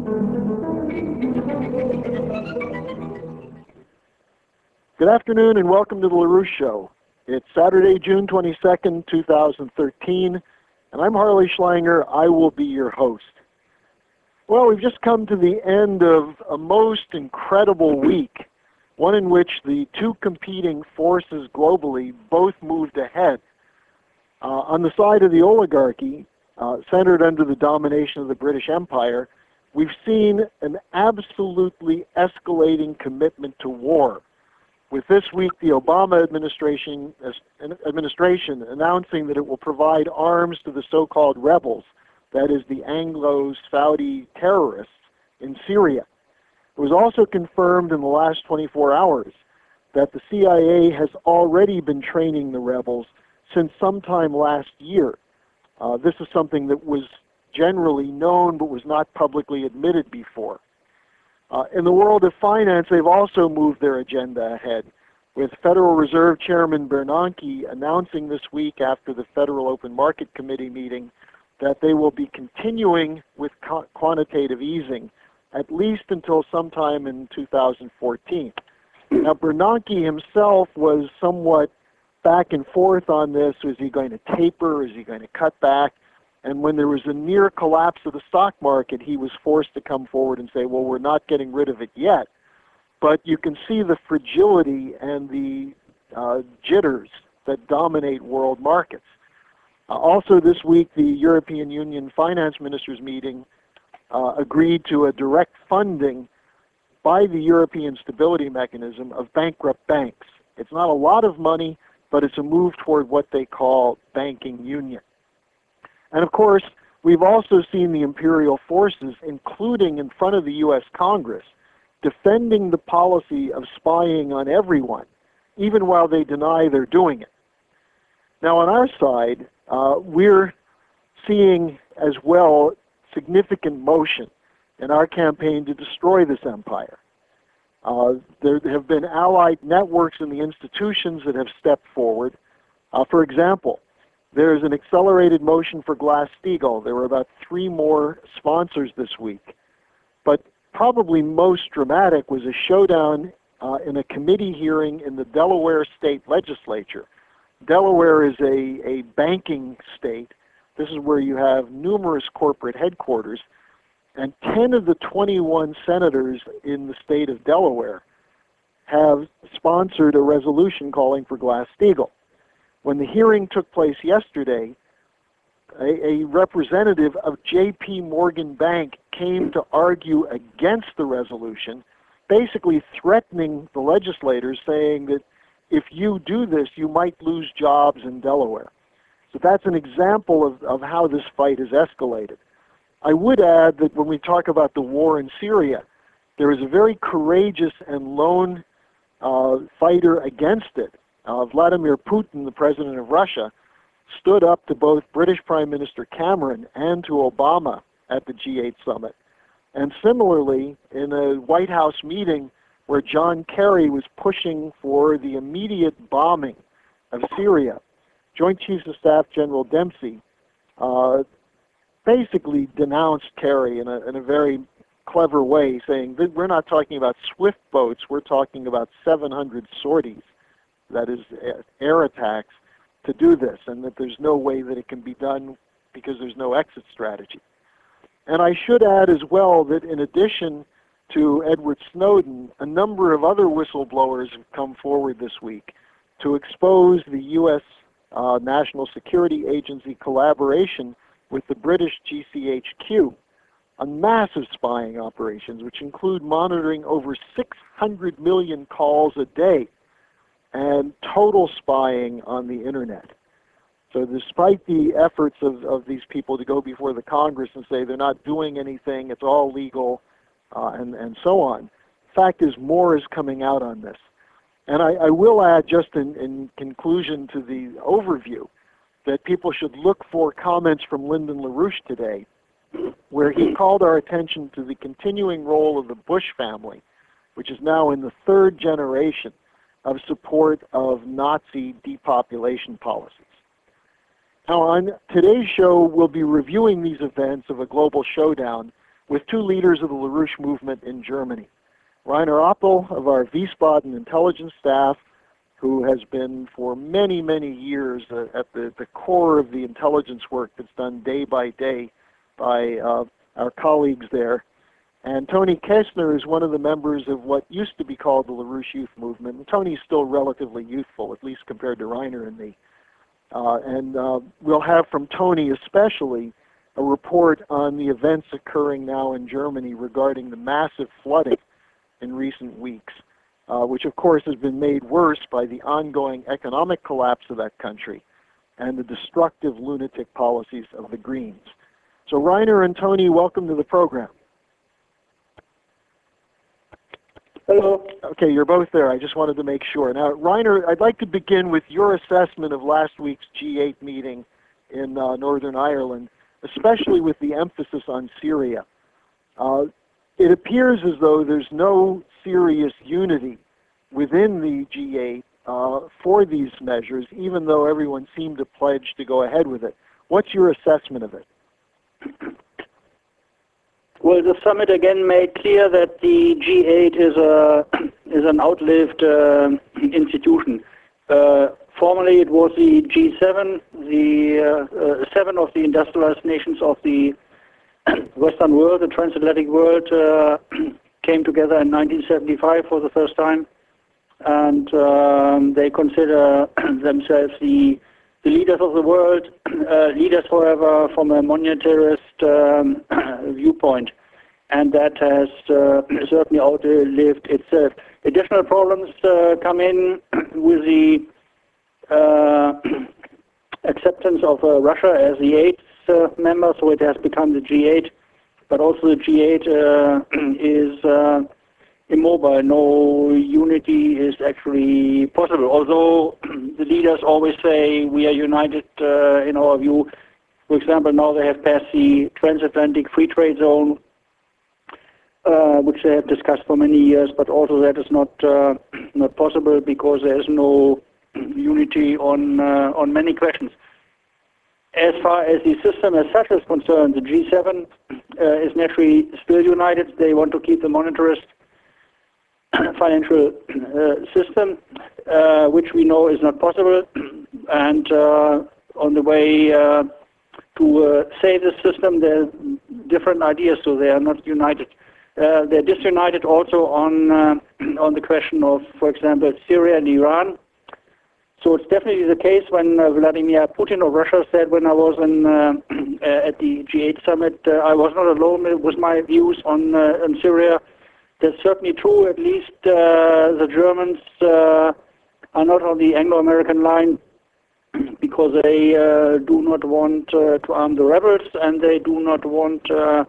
Good afternoon and welcome to the LaRouche Show. It's Saturday, June 22nd, 2013, and I'm Harley Schlanger. I will be your host. Well, we've just come to the end of a most incredible week, one in which the two competing forces globally both moved ahead. On the side of the oligarchy, centered under the domination of the British Empire, we've seen an absolutely escalating commitment to war, with this week the Obama administration announcing that it will provide arms to the so-called rebels, that is the Anglo-Saudi terrorists in Syria. It was also confirmed in the last 24 hours that the CIA has already been training the rebels since sometime last year. This is something that was generally known but was not publicly admitted before. In the world of finance, they've also moved their agenda ahead, with Federal Reserve Chairman Bernanke announcing this week after the Federal Open Market Committee meeting that they will be continuing with quantitative easing, at least until sometime in 2014. Now, Bernanke himself was somewhat back and forth on this. Was he going to taper? Is he going to cut back? And when there was a near collapse of the stock market, he was forced to come forward and say, well, we're not getting rid of it yet. But you can see the fragility and the jitters that dominate world markets. Also this week, the European Union finance ministers meeting agreed to a direct funding by the European Stability Mechanism of bankrupt banks. It's not a lot of money, but it's a move toward what they call banking union. And of course, we've also seen the imperial forces, including in front of the U.S. Congress, defending the policy of spying on everyone, even while they deny they're doing it. Now, on our side, we're seeing as well significant motion in our campaign to destroy this empire. There have been allied networks in the institutions that have stepped forward. For example, there's an accelerated motion for Glass-Steagall. There were about 3 more sponsors this week. But probably most dramatic was a showdown in a committee hearing in the Delaware State Legislature. Delaware is a banking state. This is where you have numerous corporate headquarters. And 10 of the 21 senators in the state of Delaware have sponsored a resolution calling for Glass-Steagall. When the hearing took place yesterday, a representative of J.P. Morgan Bank came to argue against the resolution, basically threatening the legislators, saying that if you do this, you might lose jobs in Delaware. So that's an example of how this fight has escalated. I would add that when we talk about the war in Syria, there is a very courageous and lone fighter against it. Vladimir Putin, the president of Russia, stood up to both British Prime Minister Cameron and to Obama at the G8 summit. And similarly, in a White House meeting where John Kerry was pushing for the immediate bombing of Syria, Joint Chiefs of Staff General Dempsey basically denounced Kerry in a very clever way, saying that we're not talking about swift boats, we're talking about 700 sorties, that is air attacks, to do this, and that there's no way that it can be done because there's no exit strategy. And I should add as well that in addition to Edward Snowden, a number of other whistleblowers have come forward this week to expose the U.S. National Security Agency collaboration with the British GCHQ on massive spying operations, which include monitoring over 600 million calls a day and total spying on the internet. So despite the efforts of these people to go before the Congress and say they're not doing anything, it's all legal, and so on, fact is more is coming out on this. And I will add, just in conclusion to the overview, that people should look for comments from Lyndon LaRouche today, where he called our attention to the continuing role of the Bush family, which is now in the 3rd generation of support of Nazi depopulation policies. Now, on today's show, we'll be reviewing these events of a global showdown with two leaders of the LaRouche movement in Germany. Rainer Oppel of our Wiesbaden intelligence staff, who has been for many, many years at the core of the intelligence work that's done day by day by our colleagues there. And Tony Kessner is one of the members of what used to be called the LaRouche Youth Movement. And Tony's still relatively youthful, at least compared to Rainer and me. We'll have from Tony especially a report on the events occurring now in Germany regarding the massive flooding in recent weeks, which of course has been made worse by the ongoing economic collapse of that country and the destructive lunatic policies of the Greens. So Rainer and Tony, welcome to the program. Hello. Okay, you're both there. I just wanted to make sure. Now, Rainer, I'd like to begin with your assessment of last week's G8 meeting in Northern Ireland, especially with the emphasis on Syria. It appears as though there's no serious unity within the G8 for these measures, even though everyone seemed to pledge to go ahead with it. What's your assessment of it? Well, the summit again made clear that the G8 is an outlived institution. Formerly, it was the G7, the 7 of the industrialized nations of the Western world, the transatlantic world, came together in 1975 for the first time, and they consider themselves the leaders of the world, leaders, however, from a monetarist viewpoint, and that has certainly outlived itself. Additional problems come in with the acceptance of Russia as the 8th member, so it has become the G8, but also the G8 is immobile. No unity is actually possible, although the leaders always say we are united in our view. For example, now they have passed the transatlantic free trade zone, which they have discussed for many years, but also that is not possible because there is no unity on many questions. As far as the system as such is concerned, the G7 is naturally still united. They want to keep the monetarist financial system, which we know is not possible, and on the way to save the system, there are different ideas, so they are not united. They're disunited also on the question of, for example, Syria and Iran. So it's definitely the case when Vladimir Putin of Russia said when I was at the G8 summit, I was not alone with my views on Syria. That's certainly true. At least the Germans are not on the Anglo-American line because they do not want to arm the rebels, and they do not want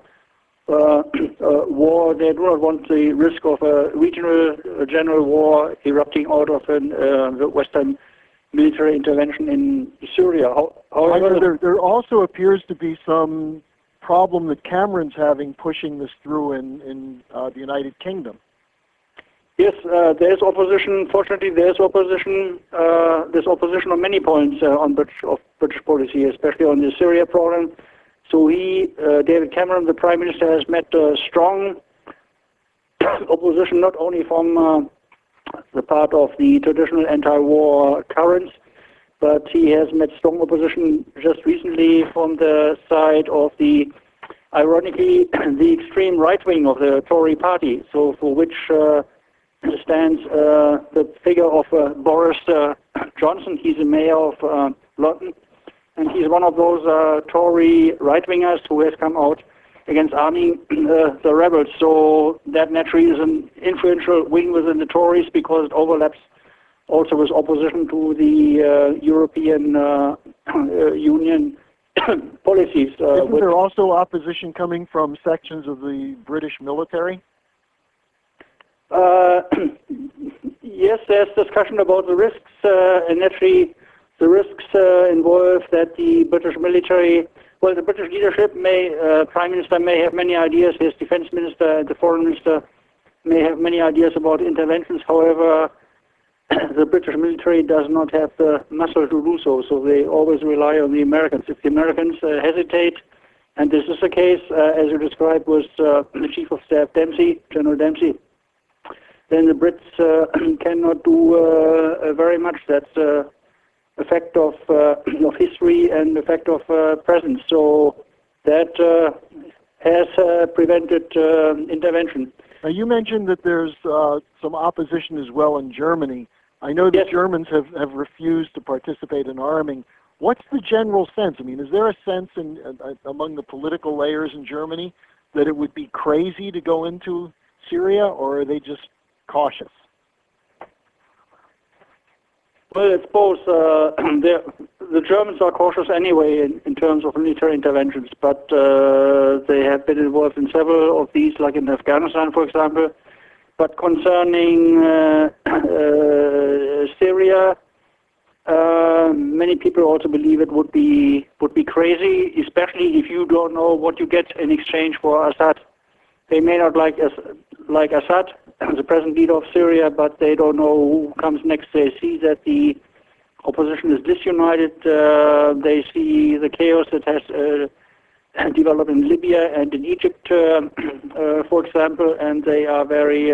war. They do not want the risk of a regional general war erupting out of the Western military intervention in Syria. However, there also appears to be some problem that Cameron's having pushing this through in the United Kingdom. Yes, there's opposition. Fortunately, there's opposition. There's opposition on many points on British policy, especially on the Syria problem. So David Cameron, the Prime Minister, has met strong opposition, not only from the part of the traditional anti-war currents, but he has met strong opposition just recently from the side of the, ironically, the extreme right wing of the Tory party, so for which stands the figure of Boris Johnson. He's the mayor of London, and he's one of those Tory right-wingers who has come out against arming the rebels. So that naturally is an influential wing within the Tories because it overlaps also with opposition to the European Union policies. Isn't there also opposition coming from sections of the British military? Yes, there's discussion about the risks, and naturally the risks involve that the British military, well, the British leadership Prime Minister may have many ideas, his Defense Minister and the Foreign Minister may have many ideas about interventions. However, the British military does not have the muscle to do so, so they always rely on the Americans. If the Americans hesitate And this is the case, as you described, with the Chief of Staff Dempsey, General Dempsey. Then the Brits cannot do very much. That's a fact of history and a fact of present. So that has prevented intervention. Now you mentioned that there's some opposition as well in Germany. I know the Germans have refused to participate in arming. What's the general sense? I mean, is there a sense among the political layers in Germany that it would be crazy to go into Syria, or are they just cautious? Well, it's both. The Germans are cautious anyway in terms of military interventions, but they have been involved in several of these, like in Afghanistan, for example. But concerning Syria, many people also believe it would be crazy, especially if you don't know what you get in exchange for Assad. They may not like Assad, the present leader of Syria, but they don't know who comes next. They see that the opposition is disunited. They see the chaos that has developed in Libya and in Egypt, for example, and they are very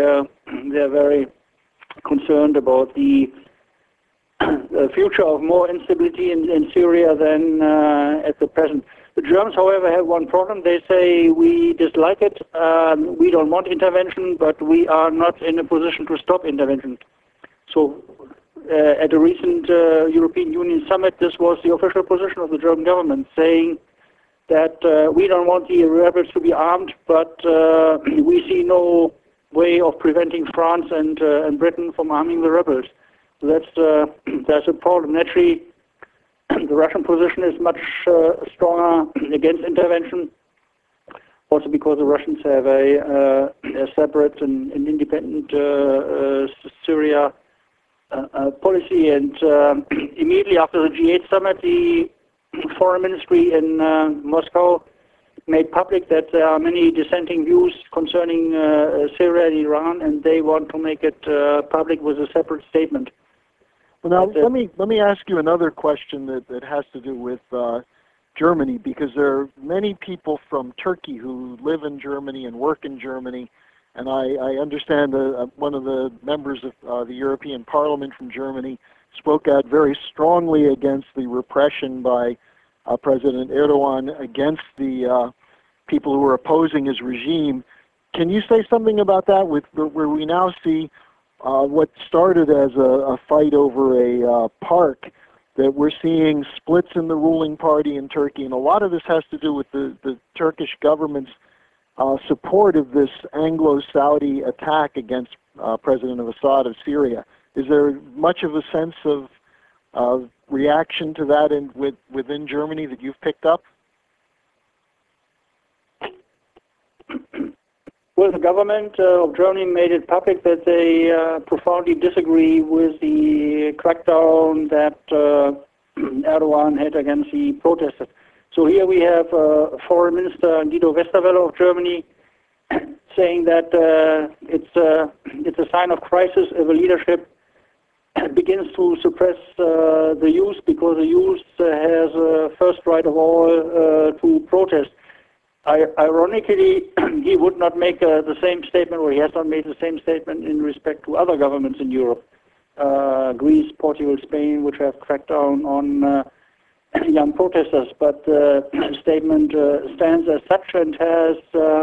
concerned about the future of more instability in Syria than at the present. The Germans, however, have one problem. They say we dislike it, we don't want intervention, but we are not in a position to stop intervention. So at a recent European Union summit, this was the official position of the German government, saying that we don't want the rebels to be armed, but we see no way of preventing France and Britain from arming the rebels. So that's a problem. Naturally, the Russian position is much stronger against intervention, also because the Russians have a separate and independent Syria policy. And immediately after the G8 summit, the foreign ministry in Moscow made public that there are many dissenting views concerning Syria and Iran, and they want to make it public with a separate statement. Well, now, let me ask you another question that has to do with Germany, because there are many people from Turkey who live in Germany and work in Germany, and I understand one of the members of the European Parliament from Germany spoke out very strongly against the repression by President Erdogan against the people who were opposing his regime. Can you say something about that, where we now see what started as a fight over a park, that we're seeing splits in the ruling party in Turkey, and a lot of this has to do with the Turkish government's support of this Anglo-Saudi attack against President Assad of Syria. Is there much of a sense of reaction to that within Germany that you've picked up? Well, the government of Germany made it public that they profoundly disagree with the crackdown that Erdogan had against the protesters. So here we have Foreign Minister Guido Westerwelle of Germany saying that it's a sign of crisis if a leadership begins to suppress the youth, because the youth has first right of all to protest. Ironically, he would not make the same statement, or he has not made the same statement in respect to other governments in Europe, Greece, Portugal, Spain, which have cracked down on young protesters. But the statement stands as such and has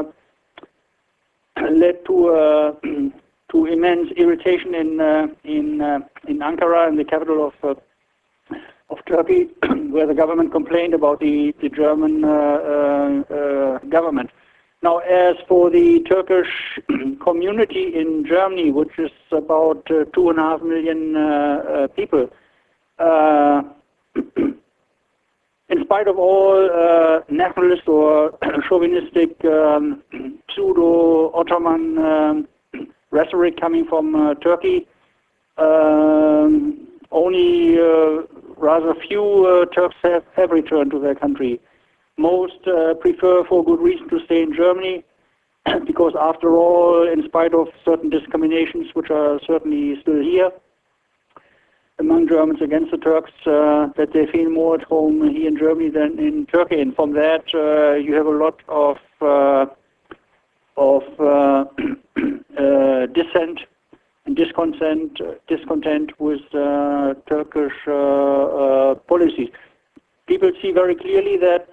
led to immense irritation in Ankara, in the capital of Turkey, where the government complained about the German government. Now, as for the Turkish community in Germany, which is about 2.5 million people, in spite of all nationalist or chauvinistic pseudo-Ottoman rhetoric coming from Turkey, only rather few Turks have returned to their country. Most prefer, for good reason, to stay in Germany, because after all, in spite of certain discriminations which are certainly still here, among Germans against the Turks, that they feel more at home here in Germany than in Turkey. And from that, you have a lot of dissent and discontent with Turkish policies. People see very clearly that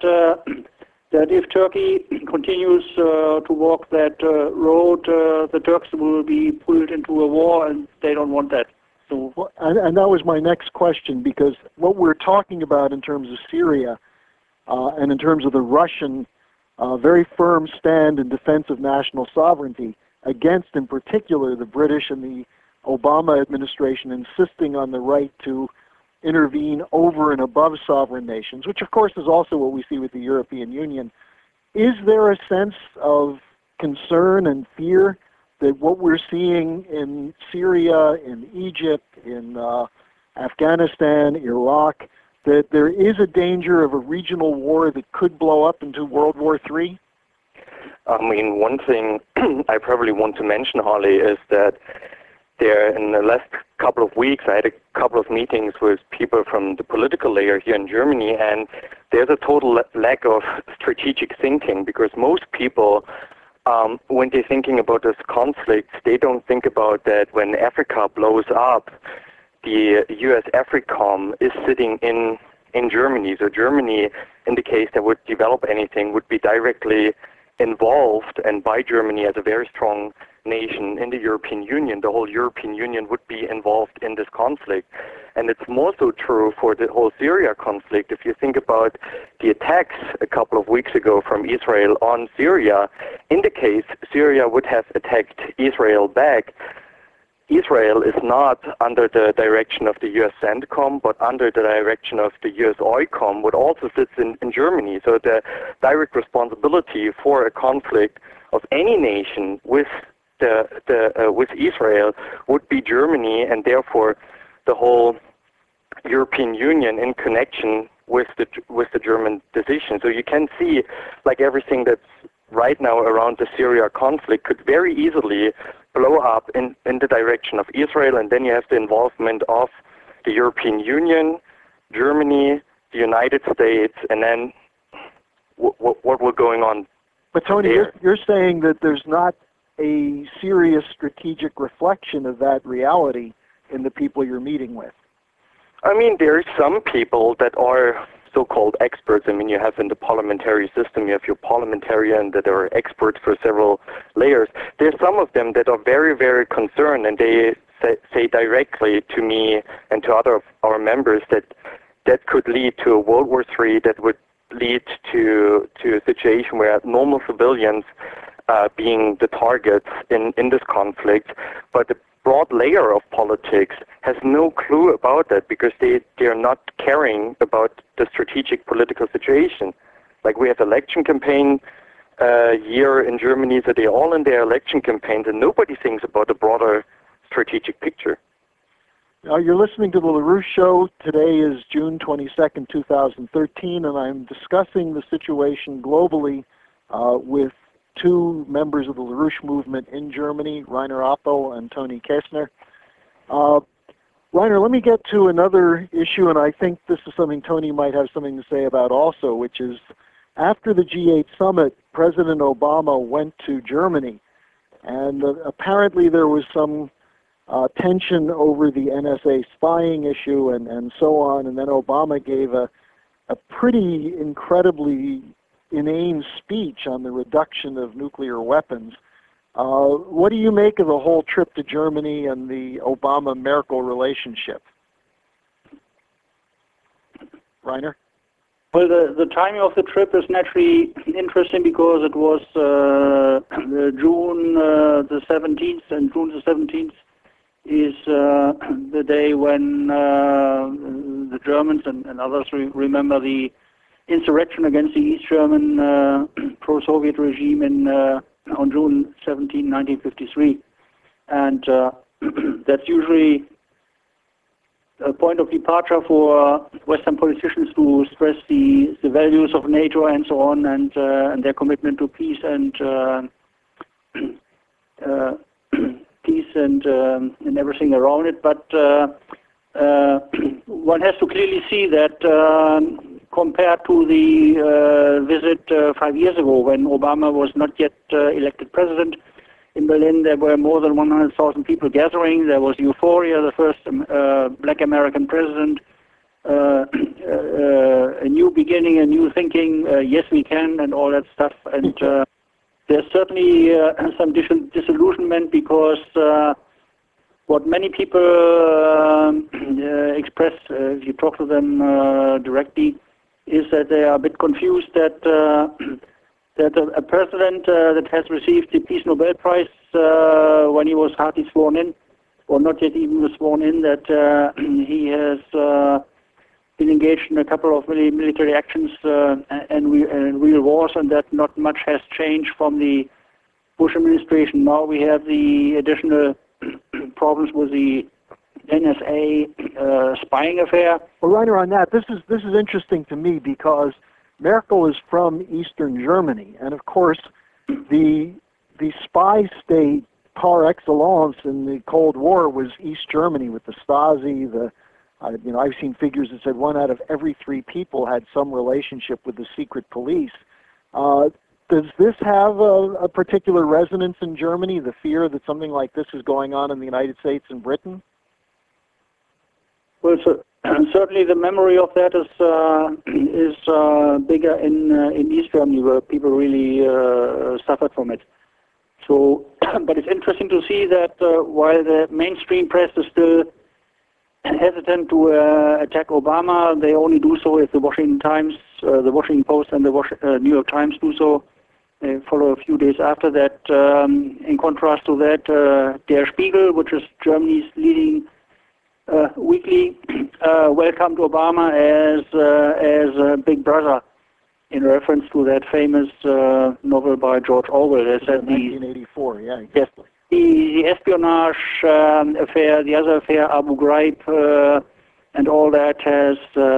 that if Turkey continues to walk that road, the Turks will be pulled into a war, and they don't want that. So, well, and that was my next question, because what we're talking about in terms of Syria and in terms of the Russian very firm stand in defense of national sovereignty against, in particular, the British and the Obama administration insisting on the right to intervene over and above sovereign nations, which of course is also what we see with the European Union. Is there a sense of concern and fear that what we're seeing in Syria, in Egypt, in Afghanistan, Iraq, that there is a danger of a regional war that could blow up into World War III? I mean, one thing I probably want to mention, Harley, is that there, in the last couple of weeks, I had a couple of meetings with people from the political layer here in Germany, and there's a total lack of strategic thinking, because most people, when they're thinking about this conflict, they don't think about that when Africa blows up, the US AFRICOM is sitting in Germany. So Germany, in the case that would develop anything, would be directly involved, and by Germany as a very strong nation in the European Union, the whole European Union would be involved in this conflict. And it's more so true for the whole Syria conflict. If you think about the attacks a couple of weeks ago from Israel on Syria, in the case Syria would have attacked Israel back, Israel is not under the direction of the US CENTCOM, but under the direction of the US OICOM, which also sits in Germany. So the direct responsibility for a conflict of any nation with with Israel would be Germany, and therefore the whole European Union in connection with the German decision. So you can see, like, everything that's right now around the Syria conflict could very easily blow up in the direction of Israel, and then you have the involvement of the European Union, Germany, the United States, and then what we're going on. But Tony, you're saying that there's not a serious strategic reflection of that reality in the people you're meeting with. I mean, there are some people that are so-called experts. I mean, you have in the parliamentary system, you have your parliamentarian that are experts for several layers. There's some of them that are very, very concerned, and they say directly to me and to other of our members that could lead to a World War III, that would lead to a situation where normal civilians being the targets in this conflict, but the broad layer of politics has no clue about that, because they're not caring about the strategic political situation. Like, we have election campaign year in Germany, so they're all in their election campaigns, and nobody thinks about the broader strategic picture. You're listening to the LaRouche Show. Today is June 22nd, 2013, and I'm discussing the situation globally with two members of the LaRouche movement in Germany, Rainer Appel and Tony Kessner. Rainer, let me get to another issue, and I think this is something Tony might have something to say about also, which is after the G8 summit, President Obama went to Germany, and apparently there was some tension over the NSA spying issue and so on, and then Obama gave a pretty incredibly inane speech on the reduction of nuclear weapons. What do you make of the whole trip to Germany and the Obama-Merkel relationship? Rainer? Well, the timing of the trip is naturally interesting, because it was June the 17th, and June the 17th is the day when the Germans and others remember the insurrection against the East German pro-Soviet regime on June 17, 1953. And that's usually a point of departure for Western politicians to stress the values of NATO and so on, and their commitment to peace and peace and everything around it. But one has to clearly see that compared to the visit 5 years ago when Obama was not yet elected president in Berlin, there were more than 100,000 people gathering. There was euphoria, the first black American president, a new beginning, a new thinking, yes we can, and all that stuff. And there's certainly some disillusionment because what many people express, if you talk to them directly, is that they are a bit confused that that a president that has received the Peace Nobel Prize when he was hardly sworn in, or not yet even sworn in, that he has been engaged in a couple of military actions and real wars, and that not much has changed from the Bush administration. Now we have the additional problems with the NSA spying affair. Well, Rainer, on that, this is interesting to me because Merkel is from Eastern Germany, and of course, the spy state par excellence in the Cold War was East Germany with the Stasi. I've seen figures that said 1 out of every 3 people had some relationship with the secret police. Does this have a particular resonance in Germany? The fear that something like this is going on in the United States and Britain? Well, certainly the memory of that is bigger in East Germany, where people really suffered from it. So, but it's interesting to see that while the mainstream press is still hesitant to attack Obama, they only do so if the Washington Times, the Washington Post, and the New York Times do so. They follow a few days after that. In contrast to that, Der Spiegel, which is Germany's leading weekly, welcomed Obama as a big brother, in reference to that famous novel by George Orwell. 1984, yeah. Yes, the espionage affair, the other affair, Abu Ghraib, and all that has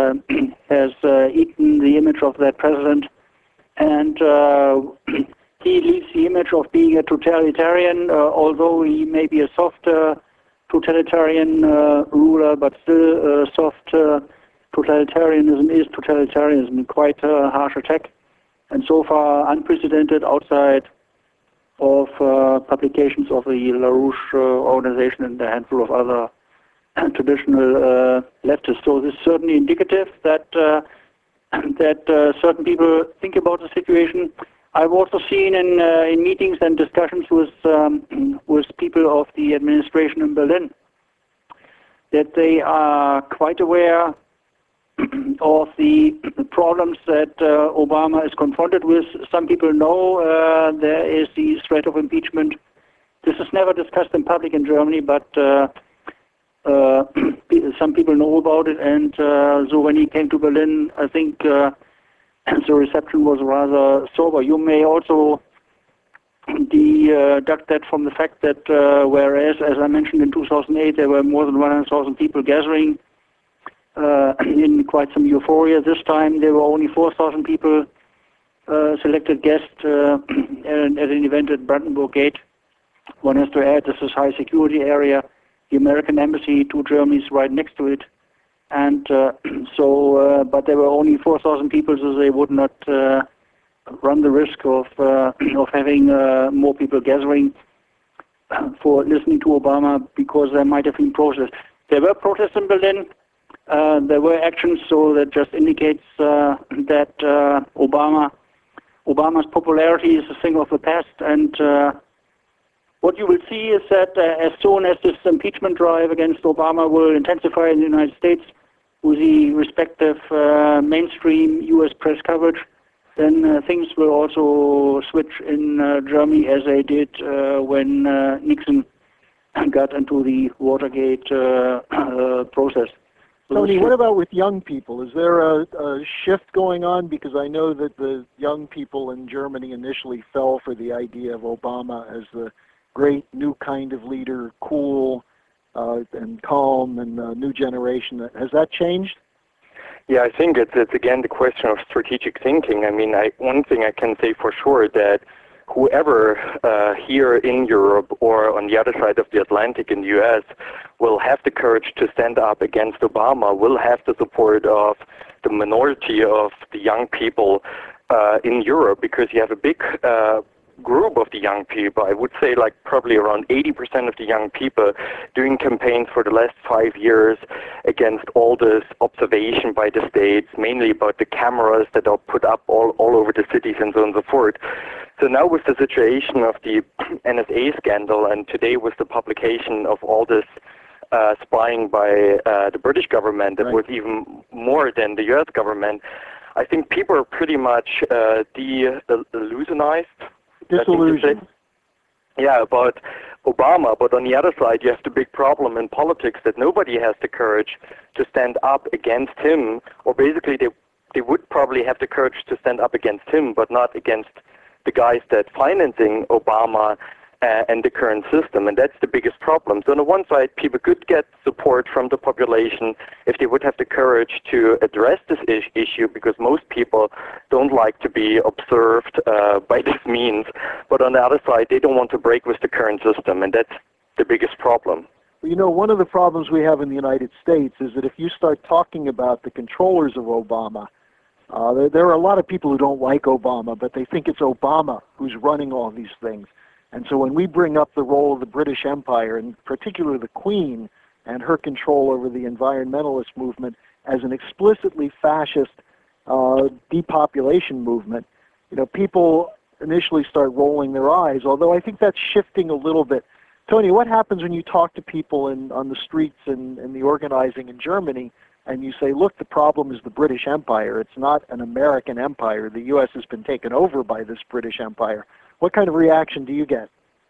eaten the image of that president, and he leaves the image of being a totalitarian, although he may be a soft totalitarian ruler, but still soft totalitarianism is totalitarianism, quite a harsh attack, and so far unprecedented outside of publications of the LaRouche organization and a handful of other traditional leftists. So this is certainly indicative that certain people think about the situation. I've also seen in meetings and discussions with people of the administration in Berlin that they are quite aware of the problems that Obama is confronted with. Some people know there is the threat of impeachment. This is never discussed in public in Germany, but some people know about it, and so when he came to Berlin, I think the reception was rather sober. You may also deduct that from the fact that whereas, as I mentioned, in 2008 there were more than 100,000 people gathering in quite some euphoria, this time there were only 4,000 people, selected guests at an event at Brandenburg Gate. One has to add, this is a high security area. The American embassy to Germany is right next to it, and but there were only 4,000 people, so they would not run the risk of having more people gathering for listening to Obama, because there might have been protests. There were protests in Berlin. There were actions, so that just indicates that Obama's popularity is a thing of the past, and what you will see is that as soon as this impeachment drive against Obama will intensify in the United States with the respective mainstream U.S. press coverage, then things will also switch in Germany, as they did when Nixon got into the Watergate process. Tony, what about with young people? Is there a shift going on? Because I know that the young people in Germany initially fell for the idea of Obama as the great new kind of leader, cool and calm and new generation. Has that changed? Yeah, I think it's again the question of strategic thinking. I mean, one thing I can say for sure that whoever here in Europe or on the other side of the Atlantic in the US will have the courage to stand up against Obama, will have the support of the minority of the young people in Europe, because you have a big group of the young people. I would say like probably around 80% of the young people doing campaigns for the last 5 years against all this observation by the states, mainly about the cameras that are put up all over the cities and so on and so forth. So now with the situation of the NSA scandal, and today with the publication of all this spying by the British government that was even more than the US government, I think people are pretty much disillusionized. Disillusioned. Yeah, about Obama, but on the other side you have the big problem in politics that nobody has the courage to stand up against him, or basically they would probably have the courage to stand up against him, but not against the guys that financing Obama and the current system, and that's the biggest problem. So on the one side, people could get support from the population if they would have the courage to address this issue, because most people don't like to be observed by this means. But on the other side, they don't want to break with the current system, and that's the biggest problem. You know, one of the problems we have in the United States is that if you start talking about the controllers of Obama, there are a lot of people who don't like Obama, but they think it's Obama who's running all these things. And so when we bring up the role of the British Empire, and particularly the Queen and her control over the environmentalist movement as an explicitly fascist depopulation movement, you know, people initially start rolling their eyes, although I think that's shifting a little bit. Tony, what happens when you talk to people on the streets and the organizing in Germany, and you say, look, the problem is the British Empire. It's not an American empire. The U.S. has been taken over by this British Empire. What kind of reaction do you get?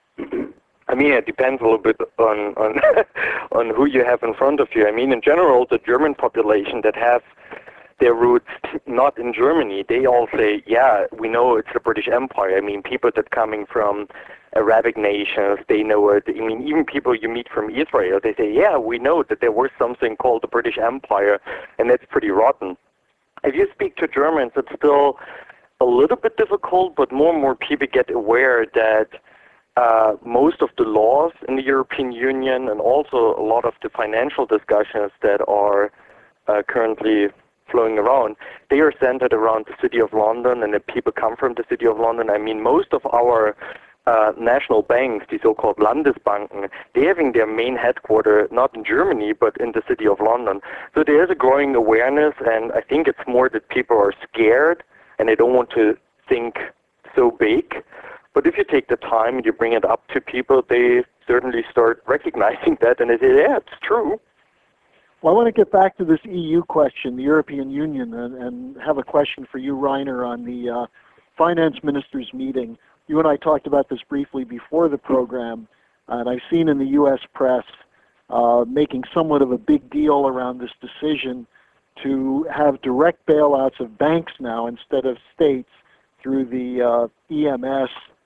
I mean, it depends a little bit on on who you have in front of you. I mean, in general, the German population that have their roots not in Germany, they all say, yeah, we know it's the British Empire. I mean, people that coming from Arabic nations, they know it. I mean, even people you meet from Israel, they say, yeah, we know that there was something called the British Empire, and that's pretty rotten. If you speak to Germans, it's still a little bit difficult, but more and more people get aware that most of the laws in the European Union, and also a lot of the financial discussions that are currently flowing around, they are centered around the City of London, and the people come from the City of London. I mean, most of our national banks, the so-called Landesbanken, they're having their main headquarters not in Germany, but in the City of London. So there is a growing awareness, and I think it's more that people are scared and they don't want to think so big. But if you take the time and you bring it up to people, they certainly start recognizing that, and they say, yeah, it's true. Well, I want to get back to this EU question, the European Union, and have a question for you, Rainer, on the finance ministers meeting. You and I talked about this briefly before the program, and I've seen in the U.S. press making somewhat of a big deal around this decision to have direct bailouts of banks now instead of states through the EMS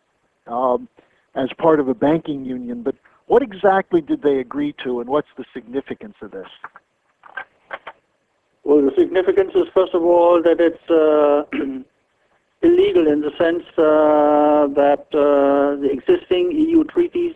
as part of a banking union. But what exactly did they agree to, and what's the significance of this? Well, the significance is, first of all, that it's illegal in the sense that the existing EU treaties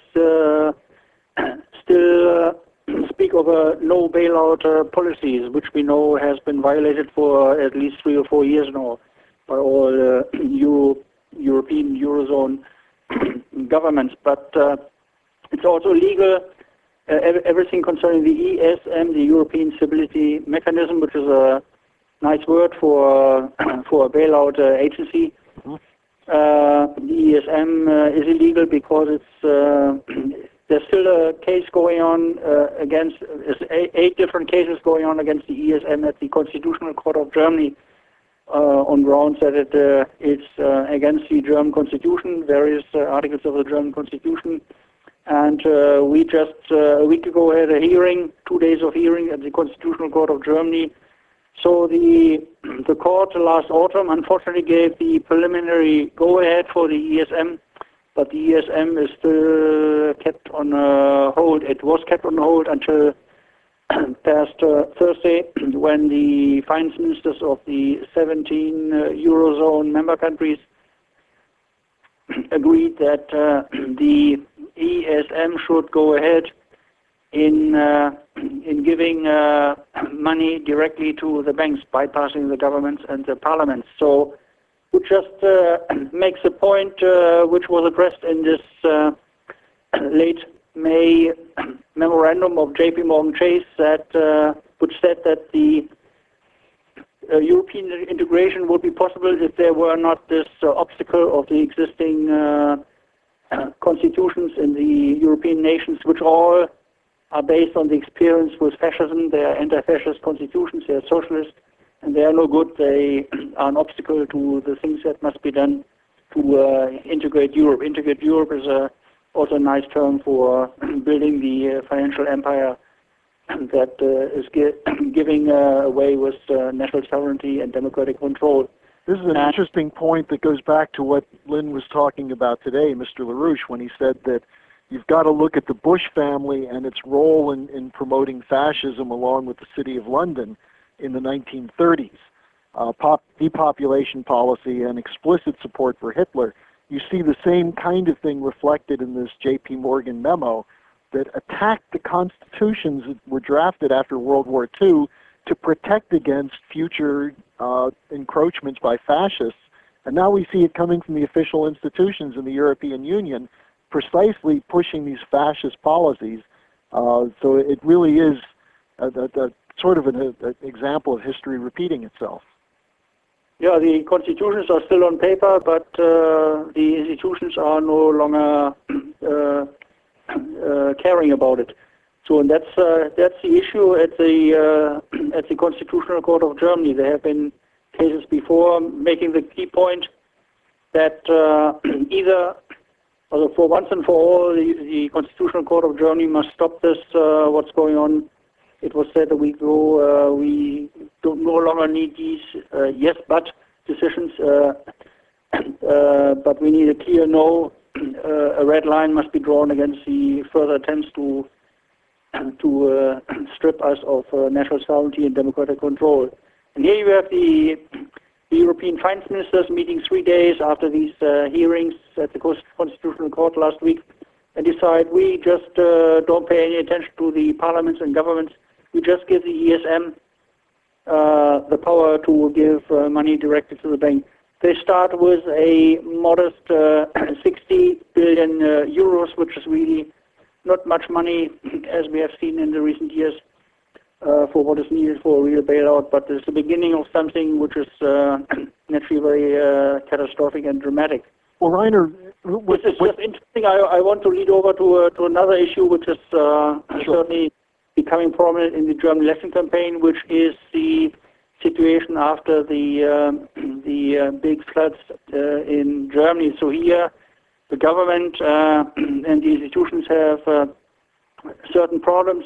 still speak of a no bailout policies, which we know has been violated for at least 3 or 4 years now by all European Eurozone governments. But it's also legal, everything concerning the ESM, the European Stability Mechanism, which is a nice word for a bailout agency. The ESM is illegal because it's there's still a case going on against 8 different cases going on against the ESM at the Constitutional Court of Germany on grounds that it's against the German Constitution, various articles of the German Constitution. And we just a week ago had a hearing, 2 days of hearing at the Constitutional Court of Germany. So the court last autumn unfortunately gave the preliminary go-ahead for the ESM, but the ESM is still kept on hold. It was kept on hold until past Thursday, when the finance ministers of the 17 Eurozone member countries agreed that the ESM should go ahead in giving money directly to the banks, bypassing the governments and the parliaments. So it just makes a point which was addressed in this late May memorandum of J.P. Morgan Chase which said that the European integration would be possible if there were not this obstacle of the existing constitutions in the European nations, which all are based on the experience with fascism. They are anti-fascist constitutions, they are socialist, and they are no good. They are an obstacle to the things that must be done to integrate Europe. Integrate Europe is also a nice term for building the financial empire that is giving away with national sovereignty and democratic control. This is an interesting point that goes back to what Lynn was talking about today, Mr. LaRouche, when he said that you've got to look at the Bush family and its role in promoting fascism along with the City of London in the 1930s. Depopulation policy and explicit support for Hitler. You see the same kind of thing reflected in this J.P. Morgan memo that attacked the constitutions that were drafted after World War II to protect against future encroachments by fascists. And now we see it coming from the official institutions in the European Union, precisely pushing these fascist policies. So it really is a sort of an example of history repeating itself. Yeah, the constitutions are still on paper, but the institutions are no longer caring about it. So, and that's the issue at the Constitutional Court of Germany. There have been cases before making the key point that either for once and for all, the Constitutional Court of Germany must stop this. What's going on? It was said a week ago, we don't no longer need these yes but decisions, but we need a clear no. A red line must be drawn against the further attempts to strip us of national sovereignty and democratic control. And here you have the European finance ministers meeting 3 days after these hearings at the Constitutional Court last week and decide we just don't pay any attention to the parliaments and governments. We just give the ESM the power to give money directly to the bank. They start with a modest 60 billion euros, which is really not much money, as we have seen in the recent years, for what is needed for a real bailout. But it's the beginning of something which is naturally very catastrophic and dramatic. Well, Rainer, which is just interesting. I want to lead over to another issue, which is certainly becoming prominent in the German election campaign, which is the situation after the big floods in Germany. So here, the government and the institutions have certain problems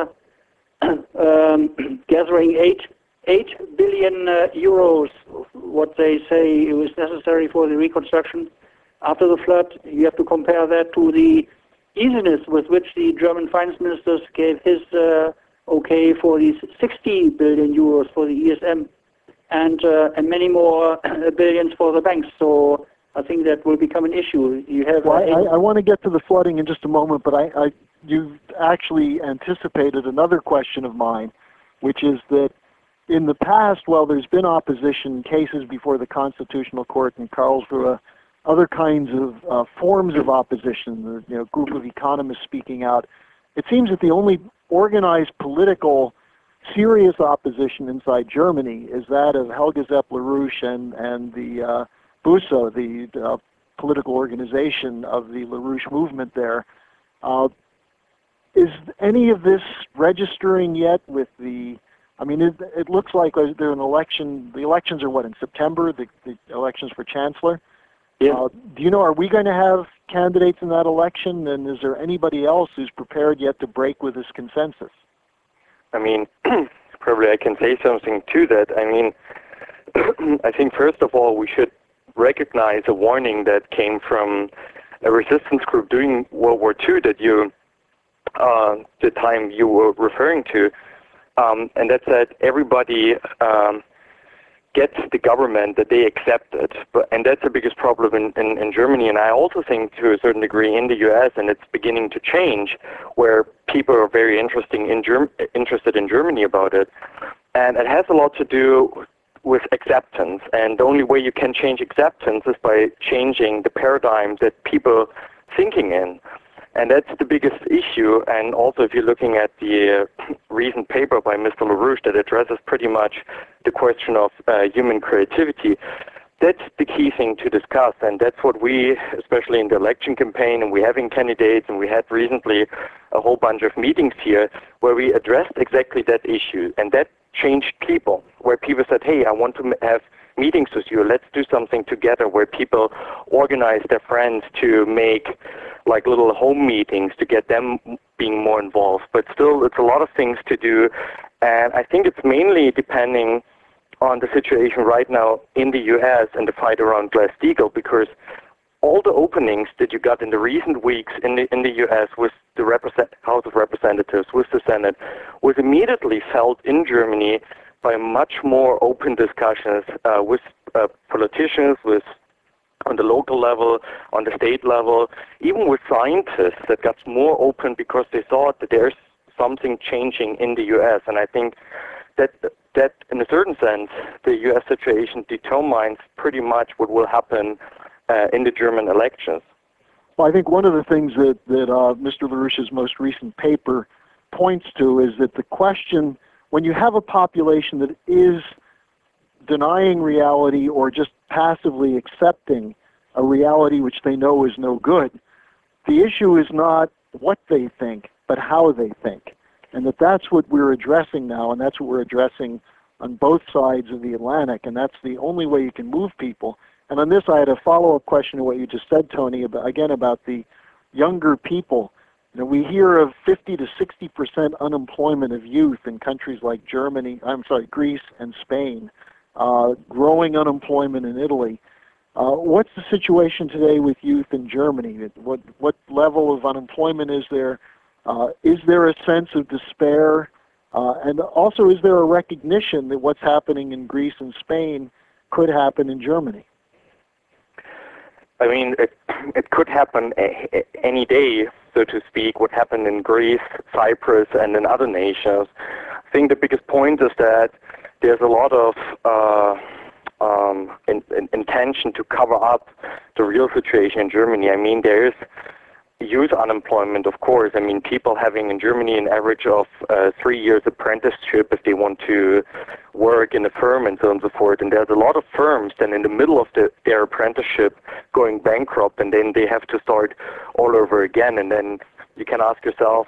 gathering 8 billion euros, what they say is necessary for the reconstruction after the flood. You have to compare that to the easiness with which the German finance ministers gave his okay for these 60 billion euros for the ESM and many more billions for the banks. So I think that will become an issue. You have. Well, I want to get to the flooding in just a moment, but you actually anticipated another question of mine, which is that in the past, while there's been opposition cases before the Constitutional Court in Karlsruhe, other kinds of forms of opposition, group of economists speaking out, it seems that the only organized political serious opposition inside Germany is that of Helga Zepp-LaRouche and the BUSO, the political organization of the LaRouche movement there. Is any of this registering yet with the, I mean, it looks like there's an election, the elections are what, in September, the elections for chancellor? Yeah. Do you know, are we going to have candidates in that election, and is there anybody else who's prepared yet to break with this consensus? I mean, probably I can say something to that. I mean, I think first of all we should recognize a warning that came from a resistance group during World War II that the time you were referring to, and that said everybody get the government that they accept it. And that's the biggest problem in Germany. And I also think to a certain degree in the US, and it's beginning to change, where people are very interested in Germany about it. And it has a lot to do with acceptance. And the only way you can change acceptance is by changing the paradigm that people thinking in. And that's the biggest issue. And also, if you're looking at the recent paper by Mr. LaRouche that addresses pretty much the question of human creativity, that's the key thing to discuss. And that's what we, especially in the election campaign, and we're having candidates, and we had recently a whole bunch of meetings here where we addressed exactly that issue. And that changed people, where people said, hey, I want to have meetings with you. Let's do something together, where people organize their friends to make like little home meetings to get them being more involved. But still, it's a lot of things to do. And I think it's mainly depending on the situation right now in the US and the fight around Glass-Steagall, because all the openings that you got in the recent weeks in the US with the House of Representatives, with the Senate, was immediately felt in Germany by much more open discussions with politicians, with on the local level, on the state level, even with scientists that got more open because they thought that there's something changing in the US. And I think that in a certain sense, the US situation determines pretty much what will happen in the German elections. Well, I think one of the things that Mr. LaRouche's most recent paper points to is that the question, when you have a population that is denying reality or just passively accepting a reality which they know is no good, the issue is not what they think, but how they think. And that's what we're addressing now, and that's what we're addressing on both sides of the Atlantic, and that's the only way you can move people. And on this, I had a follow-up question to what you just said, Tony, about the younger people. You know, we hear of 50 to 60% unemployment of youth in countries like Greece and Spain, growing unemployment in Italy. What's the situation today with youth in Germany? What level of unemployment is there? Is there a sense of despair? And also, is there a recognition that what's happening in Greece and Spain could happen in Germany? I mean, it could happen any day, so to speak, what happened in Greece, Cyprus, and in other nations. I think the biggest point is that there's a lot of intention to cover up the real situation in Germany. I mean, there is youth unemployment, of course. I mean, people having in Germany an average of 3 years apprenticeship if they want to work in a firm and so on and so forth. And there's a lot of firms then in the middle of their apprenticeship going bankrupt, and then they have to start all over again. And then you can ask yourself,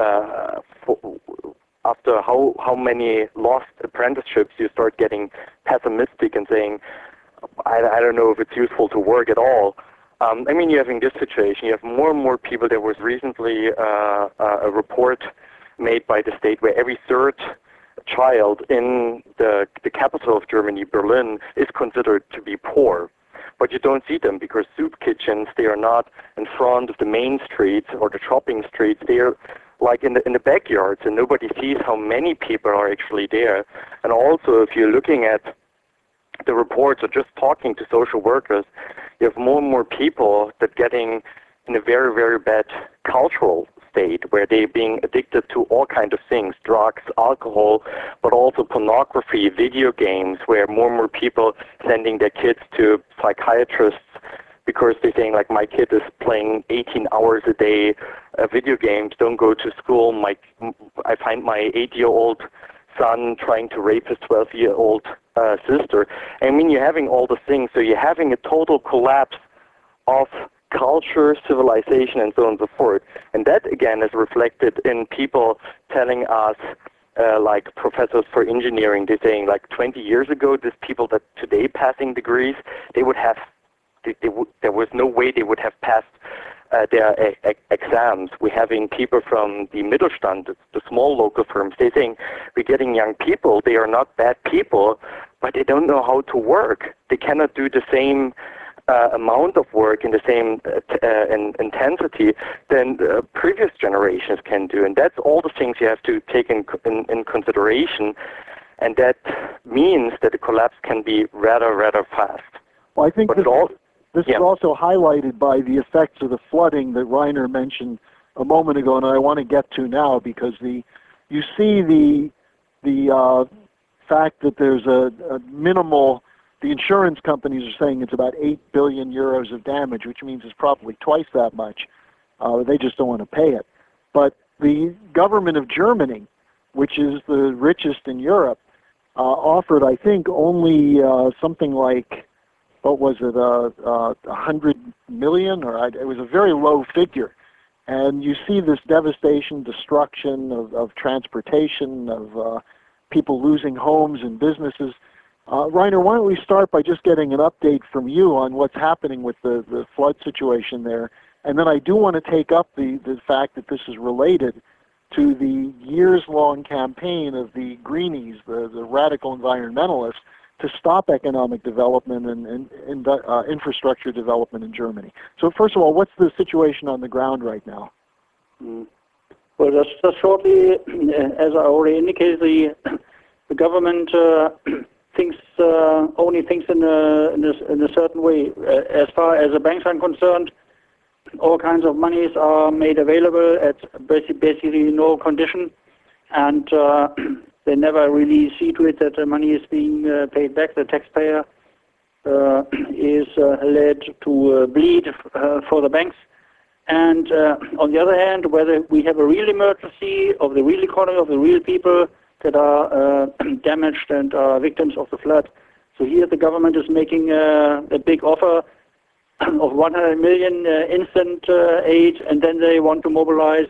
after how many lost apprenticeships, you start getting pessimistic and saying, I don't know if it's useful to work at all. I mean, you're having this situation. You have more and more people. There was recently a report made by the state where every third child in the capital of Germany, Berlin, is considered to be poor. But you don't see them because soup kitchens, they are not in front of the main streets or the shopping streets. They are like in the backyards, and nobody sees how many people are actually there. And also, if you're looking at the reports or just talking to social workers, you have more and more people that getting in a very, very bad cultural state where they're being addicted to all kinds of things, drugs, alcohol, but also pornography, video games, where more and more people sending their kids to psychiatrists because they're saying, like, my kid is playing 18 hours a day video games, don't go to school. I find my 8-year-old son trying to rape his 12-year-old sister. I mean, you're having all the things, so you're having a total collapse of culture, civilization, and so on and so forth. And that, again, is reflected in people telling us, like professors for engineering, they're saying, like, 20 years ago, these people that today passing degrees, there was no way they would have passed their exams. We're having people from the Mittelstand, the small local firms, they're saying, we're getting young people, they are not bad people, but they don't know how to work. They cannot do the same amount of work in the same intensity than previous generations can do. And that's all the things you have to take in consideration. and that means that the collapse can be rather fast. Well, I think But this is also highlighted by the effects of the flooding that Reiner mentioned a moment ago, and I want to get to now, because you see the fact that there's a minimal. The insurance companies are saying it's about 8 billion euros of damage, which means it's probably twice that much. They just don't want to pay it. But the government of Germany, which is the richest in Europe, offered, I think, only something like, what was it, 100 million, or it was a very low figure. And you see this devastation, destruction of transportation, of people losing homes and businesses. Reiner, why don't we start by just getting an update from you on what's happening with the flood situation there. And then I do want to take up the fact that this is related to the years-long campaign of the Greenies, the radical environmentalists, to stop economic development and infrastructure development in Germany. So first of all, what's the situation on the ground right now? Well, just shortly, as I already indicated, the government only thinks in a certain way. As far as the banks are concerned, all kinds of monies are made available at basically no condition, and they never really see to it that the money is being paid back. The taxpayer is led to bleed for the banks. And on the other hand, whether we have a real emergency of the real economy, of the real people that are damaged and are victims of the flood. So here the government is making a big offer of 100 million instant aid, and then they want to mobilize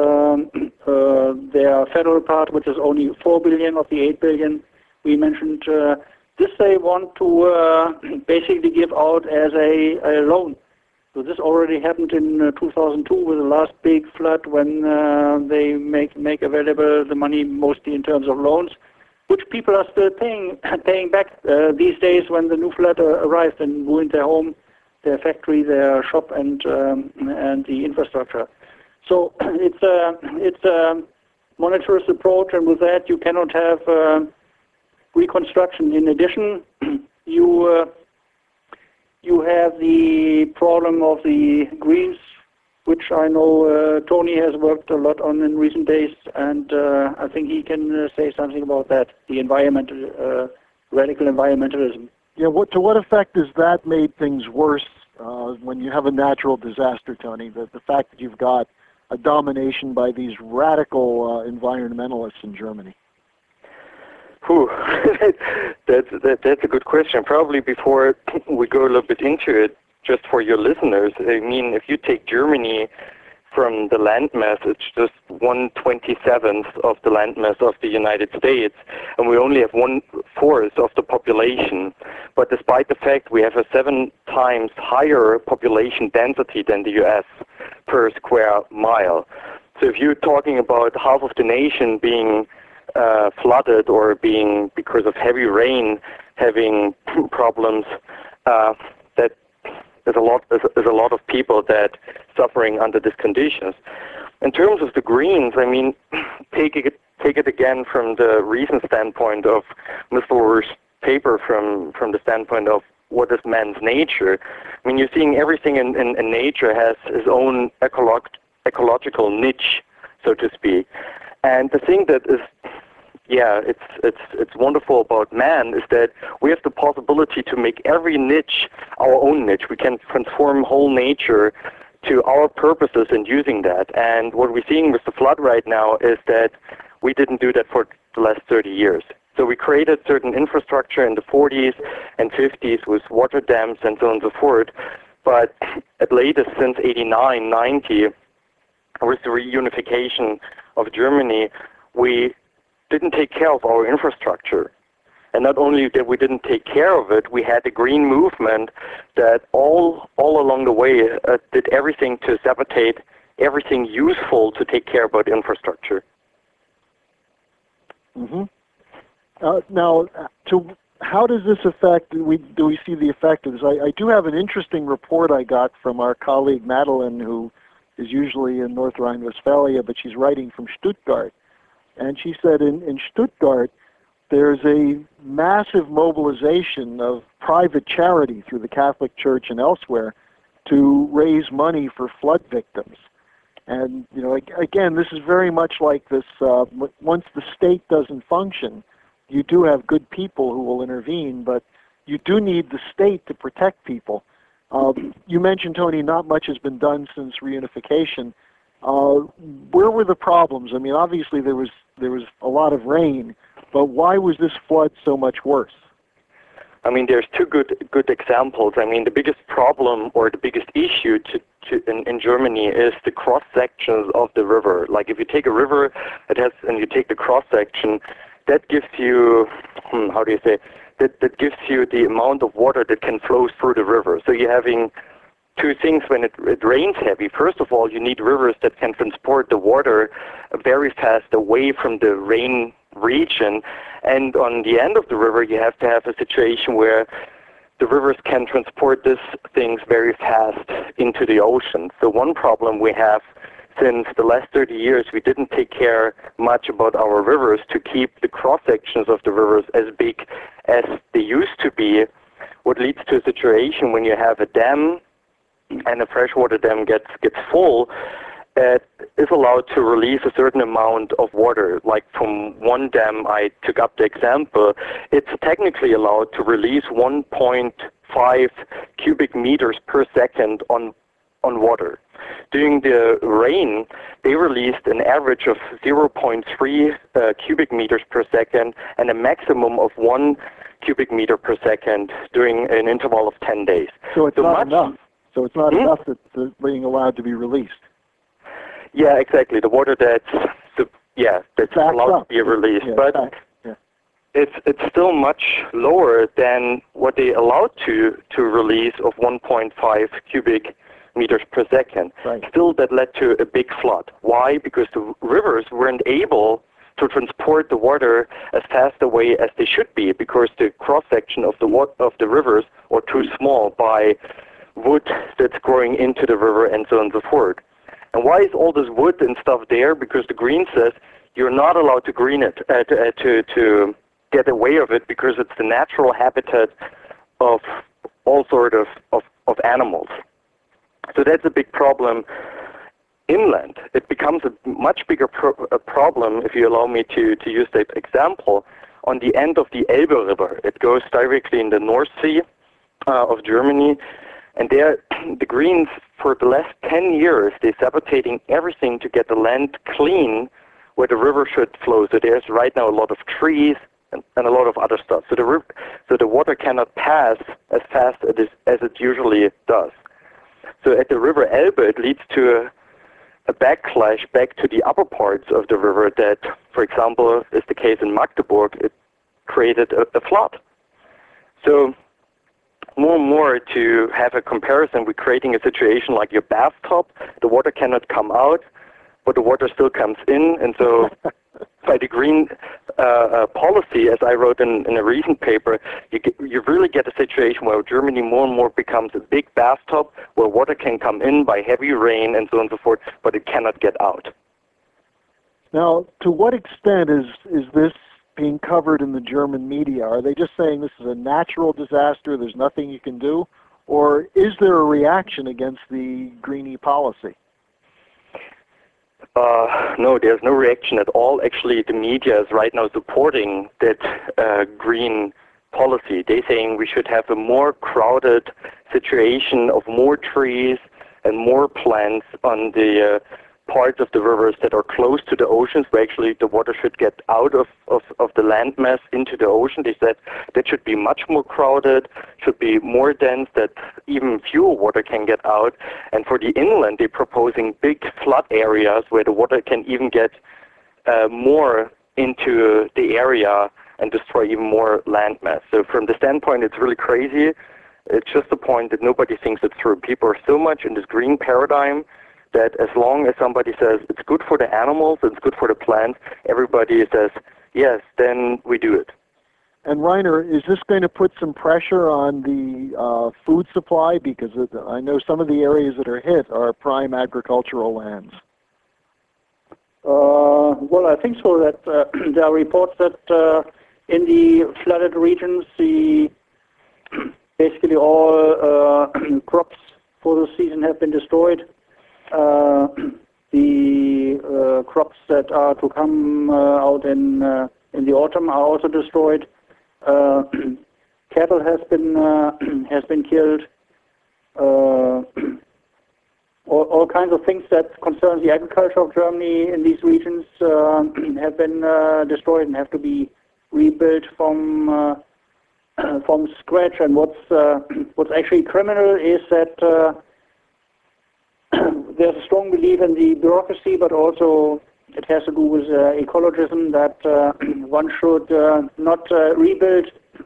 their federal part, which is only 4 billion of the 8 billion we mentioned. This they want to basically give out as a loan. So this already happened in 2002 with the last big flood, when they make available the money mostly in terms of loans, which people are still paying back these days when the new flood arrived and ruined their home, their factory, their shop, and the infrastructure. So it's a monetarist approach, and with that you cannot have reconstruction. In addition, you have the problem of the Greens, which I know Tony has worked a lot on in recent days, and I think he can say something about that, the radical environmentalism. Yeah, to what effect has that made things worse when you have a natural disaster, Tony? The fact that you've got a domination by these radical environmentalists in Germany. That's a good question. Probably before we go a little bit into it, just for your listeners, I mean, if you take Germany from the landmass, it's just 1/27th of the landmass of the United States, and we only have 1/4 of the population. But despite the fact we have a 7 times higher population density than the US per square mile. So if you're talking about half of the nation being flooded, or being, because of heavy rain, having problems, that there's a lot of people that suffering under these conditions. In terms of the Greens, I mean, take it again from the recent standpoint of Mr. Lur's paper, from the standpoint of what is man's nature. I mean, you're seeing everything in nature has its own ecological niche, so to speak. And the thing that is, it's wonderful about man is that we have the possibility to make every niche our own niche. We can transform whole nature to our purposes in using that. And what we're seeing with the flood right now is that we didn't do that for the last 30 years. So we created certain infrastructure in the 40s and 50s with water dams and so on and so forth. But at latest, since 89, 90, with the reunification of Germany, we didn't take care of our infrastructure. And not only that we didn't take care of it, we had the green movement that all along the way did everything to sabotage everything useful to take care about infrastructure. Mm-hmm. Now, how does this affect, do we see the effect of this? I do have an interesting report I got from our colleague Madeline, who is usually in North Rhine-Westphalia, but she's writing from Stuttgart. And she said in Stuttgart, there's a massive mobilization of private charity through the Catholic Church and elsewhere to raise money for flood victims. And, you know, again, this is very much like this, once the state doesn't function, you do have good people who will intervene, but you do need the state to protect people. You mentioned, Tony, not much has been done since reunification. Where were the problems? I mean, obviously there was a lot of rain, but why was this flood so much worse? I mean, there's two good examples. I mean, the biggest problem or the biggest issue in Germany is the cross sections of the river. Like if you take a river, and you take the cross section, that gives you, how do you say? That gives you the amount of water that can flow through the river. So you're having two things when it rains heavy. First of all, you need rivers that can transport the water very fast away from the rain region. And on the end of the river, you have to have a situation where the rivers can transport these things very fast into the ocean. So one problem we have since the last 30 years, we didn't take care much about our rivers to keep the cross-sections of the rivers as big as they used to be, what leads to a situation when you have a dam and a freshwater dam gets full, it is allowed to release a certain amount of water. Like from one dam I took up the example, it's technically allowed to release 1.5 cubic meters per second on water. During the rain, they released an average of 0.3 cubic meters per second and a maximum of 1 cubic meter per second during an interval of 10 days. So it's not enough. So it's not enough that's being allowed to be released. Yeah, exactly. The water that's allowed to be released, but it's still much lower than what they allowed to release of 1.5 cubic meters per second. Right. Still, that led to a big flood. Why? Because the rivers weren't able to transport the water as fast away as they should be, because the cross section of the rivers are too small by wood that's growing into the river and so on and so forth. And why is all this wood and stuff there? Because the Green says you're not allowed to green it to get away of it, because it's the natural habitat of all sort of animals. So that's a big problem inland. It becomes a much bigger problem, if you allow me to use that example, on the end of the Elbe River. It goes directly in the North Sea of Germany. And there, the Greens, for the last 10 years, they're sabotaging everything to get the land clean where the river should flow. So there's right now a lot of trees and a lot of other stuff. So the water cannot pass as fast as it usually does. So at the River Elbe, it leads to a backlash back to the upper parts of the river that, for example, is the case in Magdeburg. It created a flood. So more and more, to have a comparison, we're creating a situation like your bathtub. The water cannot come out, but the water still comes in. And so by the green policy, as I wrote in a recent paper, you really get a situation where Germany more and more becomes a big bathtub where water can come in by heavy rain and so on and so forth, but it cannot get out. Now, to what extent is this being covered in the German media? Are they just saying this is a natural disaster, there's nothing you can do? Or is there a reaction against the Greenie policy? No, there's no reaction at all. Actually, the media is right now supporting that green policy. They're saying we should have a more crowded situation of more trees and more plants on the parts of the rivers that are close to the oceans, where actually the water should get out of the landmass into the ocean. They said that should be much more crowded, should be more dense, that even fewer water can get out. And for the inland, they're proposing big flood areas where the water can even get more into the area and destroy even more landmass. So from the standpoint, it's really crazy. It's just the point that nobody thinks it through. People are so much in this green paradigm that as long as somebody says it's good for the animals, it's good for the plants, everybody says, yes, then we do it. And Rainer, is this going to put some pressure on the food supply? Because I know some of the areas that are hit are prime agricultural lands. Well, I think so. That there are reports that in the flooded regions, basically all crops for the season have been destroyed. The crops that are to come out in the autumn are also destroyed. Cattle has been killed. All kinds of things that concern the agriculture of Germany in these regions have been destroyed and have to be rebuilt from scratch. And what's actually criminal is that there's a strong belief in the bureaucracy, but also it has to do with ecologism, that one should not rebuild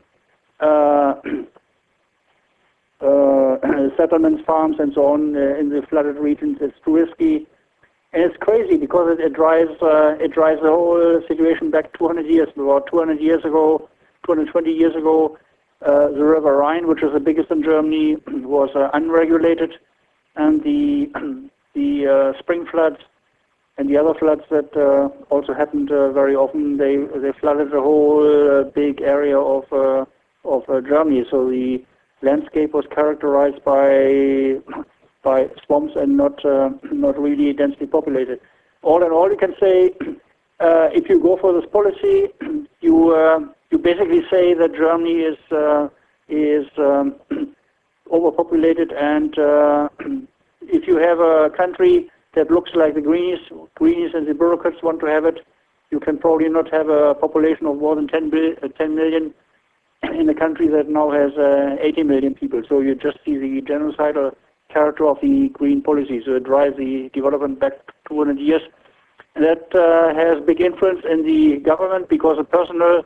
settlements, farms, and so on in the flooded regions. It's too risky, and it's crazy because it drives the whole situation back 200 years. About 200 years ago, 220 years ago, the River Rhine, which is the biggest in Germany, was unregulated, and the spring floods and the other floods that also happened very often, they flooded the whole big area of Germany. So the landscape was characterized by swamps and not really densely populated. All in all, you can say if you go for this policy, you basically say that Germany is overpopulated, and if you have a country that looks like the Greenies and the bureaucrats want to have it, you can probably not have a population of more than 10 million in a country that now has 80 million people. So you just see the genocidal character of the green policy. So it drives the development back 200 years. And that has big influence in the government, because a personal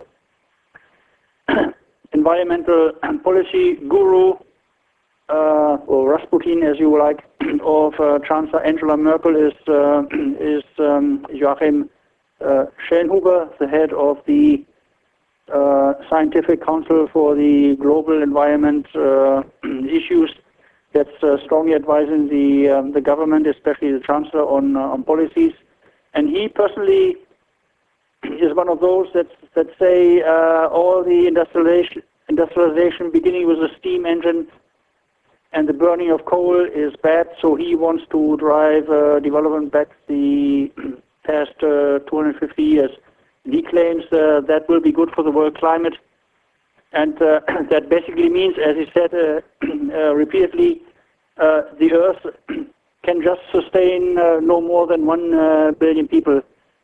environmental policy guru, or Rasputin, as you like, of Chancellor Angela Merkel is Joachim Schellnhuber, the head of the Scientific Council for the Global Environment Issues, that's strongly advising the government, especially the Chancellor, on policies. And he personally is one of those that say all the industrialization beginning with a steam engine and the burning of coal is bad, so he wants to drive development back the past 250 years. He claims that will be good for the world climate, and that basically means, as he said repeatedly, the Earth can just sustain no more than 1 billion people,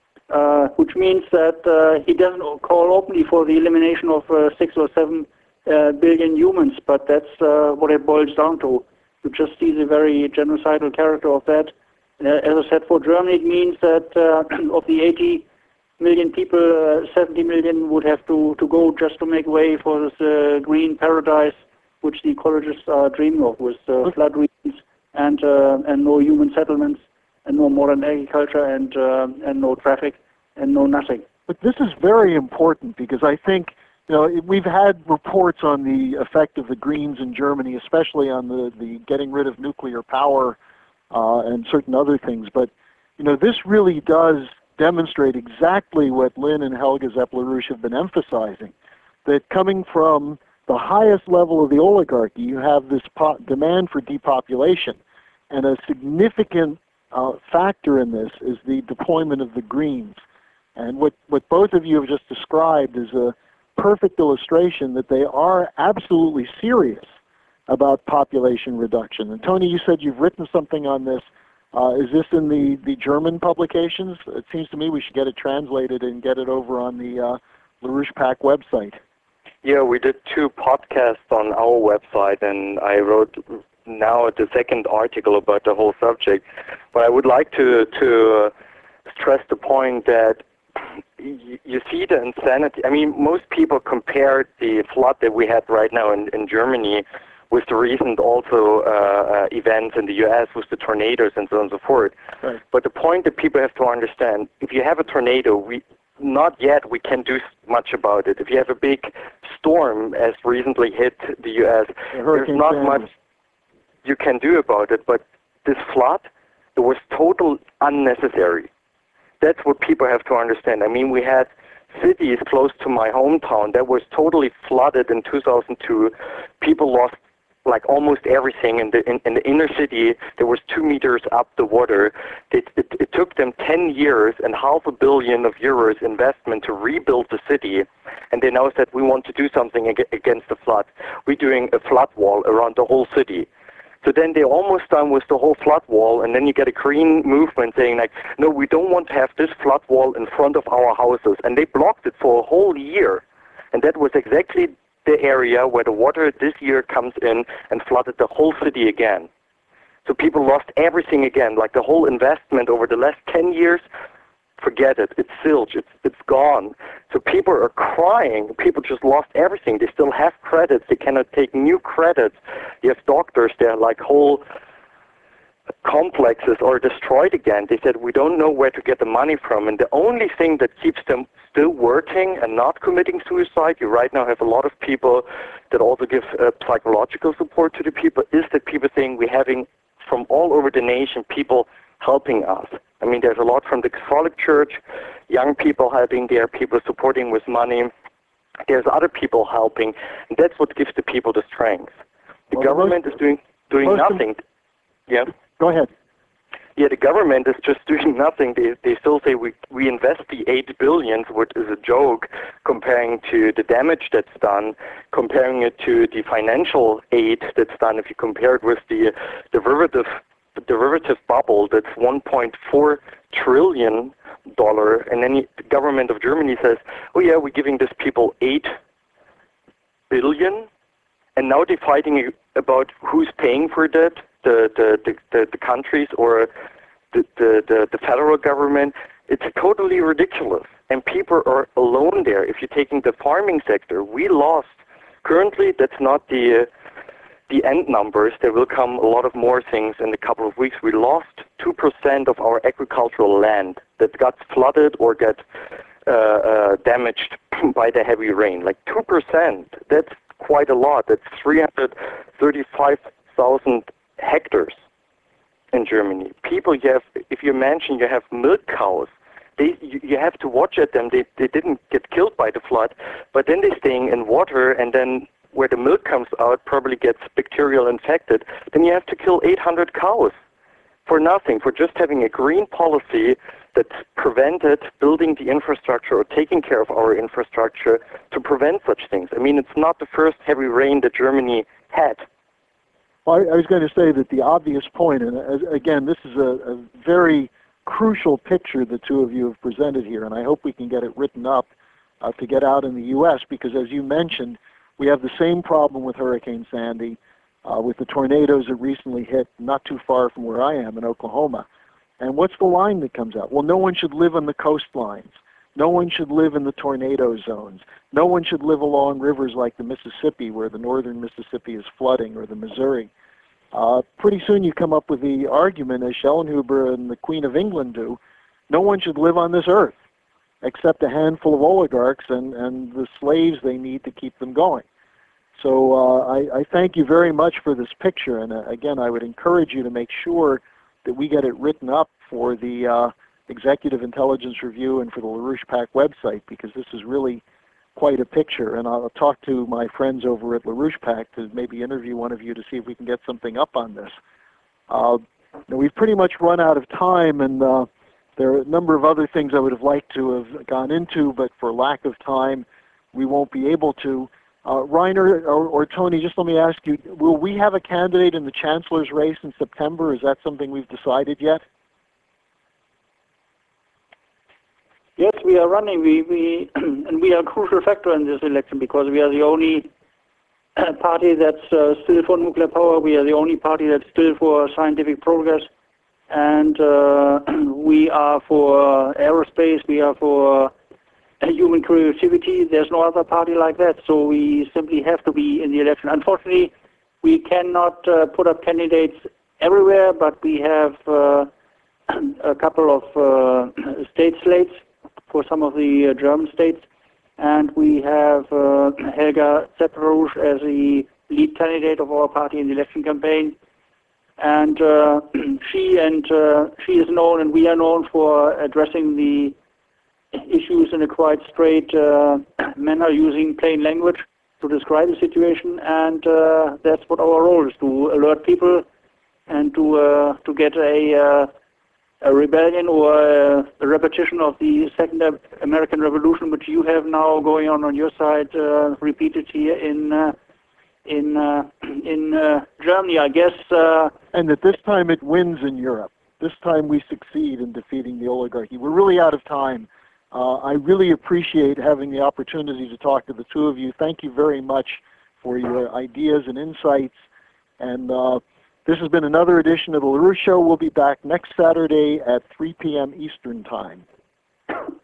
which means that he doesn't call openly for the elimination of 6 or 7 billion humans, but that's what it boils down to. You just see the very genocidal character of that. As I said, for Germany, it means that of the 80 million people, 70 million would have to go just to make way for this green paradise, which the ecologists are dreaming of, with flood regions and no human settlements and no modern agriculture and no traffic and no nothing. But this is very important, because I think, we've had reports on the effect of the Greens in Germany, especially on the getting rid of nuclear power and certain other things. But, this really does demonstrate exactly what Lynn and Helga Zeppler-Roush have been emphasizing, that coming from the highest level of the oligarchy, you have this demand for depopulation. And a significant factor in this is the deployment of the Greens. And what both of you have just described is a perfect illustration that they are absolutely serious about population reduction. And Tony, you said you've written something on this. Is this in the German publications? It seems to me we should get it translated and get it over on the LaRouche PAC website. Yeah, we did 2 podcasts on our website, and I wrote now the second article about the whole subject. But I would like to stress the point that you see the insanity. I mean, most people compare the flood that we had right now in Germany with the recent also events in the U.S. with the tornadoes and so on and so forth. Right. But the point that people have to understand, if you have a tornado, we can't do much about it. If you have a big storm, as recently hit the U.S., there's not much you can do about it. But this flood, it was totally unnecessary. That's what people have to understand. I mean, we had cities close to my hometown that was totally flooded in 2002. People lost like almost everything in the inner city. There was 2 meters up the water. It took them 10 years and €500 million investment to rebuild the city, and they now said we want to do something against the flood. We're doing a flood wall around the whole city. So then they're almost done with the whole flood wall, and then you get a green movement saying like, no, we don't want to have this flood wall in front of our houses, and they blocked it for a whole year, and that was exactly the area where the water this year comes in and flooded the whole city again. So people lost everything again, like the whole investment over the last 10 years, forget it, it's zilch, it's gone. So people are crying, people just lost everything. They still have credits, they cannot take new credits. You have doctors there, like whole complexes are destroyed again. They said, we don't know where to get the money from, and the only thing that keeps them still working and not committing suicide, you right now have a lot of people that also give psychological support to the people, is that people saying we're having from all over the nation people helping us. I mean, there's a lot from the Catholic Church, young people helping there, people supporting with money. There's other people helping, and that's what gives the people the strength. The government is doing nothing. Yeah. Go ahead. Yeah, the government is just doing nothing. They still say we invest the $8 billion, which is a joke, comparing to the damage that's done, comparing it to the financial aid that's done. If you compare it with the derivative bubble, that's $1.4 trillion, and then the government of Germany says, oh yeah, we're giving these people $8 billion, and now they're fighting about who's paying for that. The countries or the federal government. It's totally ridiculous, and people are alone there. If you're taking the farming sector, we lost. Currently, that's not the end numbers. There will come a lot of more things in a couple of weeks. We lost 2% of our agricultural land that got flooded or got damaged by the heavy rain. Like 2%. That's quite a lot. That's 335,000 hectares in Germany. People, if you mention you have milk cows, you have to watch at them. They didn't get killed by the flood, but then they're staying in water, and then where the milk comes out probably gets bacterial infected. Then you have to kill 800 cows for nothing, for just having a green policy that prevented building the infrastructure or taking care of our infrastructure to prevent such things. I mean, it's not the first heavy rain that Germany had. Well, I was going to say that the obvious point, and again, this is a very crucial picture the two of you have presented here, and I hope we can get it written up to get out in the U.S., because as you mentioned, we have the same problem with Hurricane Sandy, with the tornadoes that recently hit not too far from where I am in Oklahoma. And what's the line that comes out? Well, no one should live on the coastlines. No one should live in the tornado zones. No one should live along rivers like the Mississippi, where the northern Mississippi is flooding, or the Missouri. Pretty soon you come up with the argument, as Schellenhuber and the Queen of England do, no one should live on this earth except a handful of oligarchs and the slaves they need to keep them going. So I thank you very much for this picture, and again, I would encourage you to make sure that we get it written up for the Executive Intelligence Review and for the LaRouche PAC website, because this is really quite a picture, and I'll talk to my friends over at LaRouche PAC to maybe interview one of you to see if we can get something up on this. We've pretty much run out of time, and there are a number of other things I would have liked to have gone into, but for lack of time, we won't be able to. Rainer or Tony, just let me ask you, will we have a candidate in the Chancellor's race in September? Is that something we've decided yet? Yes, we are running. And we are a crucial factor in this election, because we are the only party that's still for nuclear power. We are the only party that's still for scientific progress. And we are for aerospace. We are for human creativity. There's no other party like that. So we simply have to be in the election. Unfortunately, we cannot put up candidates everywhere, but we have a couple of state slates for some of the German states, and we have Helga Zepp-LaRouche as the lead candidate of our party in the election campaign, and she is known, and we are known for addressing the issues in a quite straight manner, using plain language to describe the situation, and that's what our role is, to alert people and to get a rebellion or a repetition of the Second American Revolution, which you have now going on your side, repeated here in Germany, I guess. And that this time it wins in Europe. This time we succeed in defeating the oligarchy. We're really out of time. I really appreciate having the opportunity to talk to the two of you. Thank you very much for your ideas and insights. And this has been another edition of the LaRouche Show. We'll be back next Saturday at 3 p.m. Eastern Time.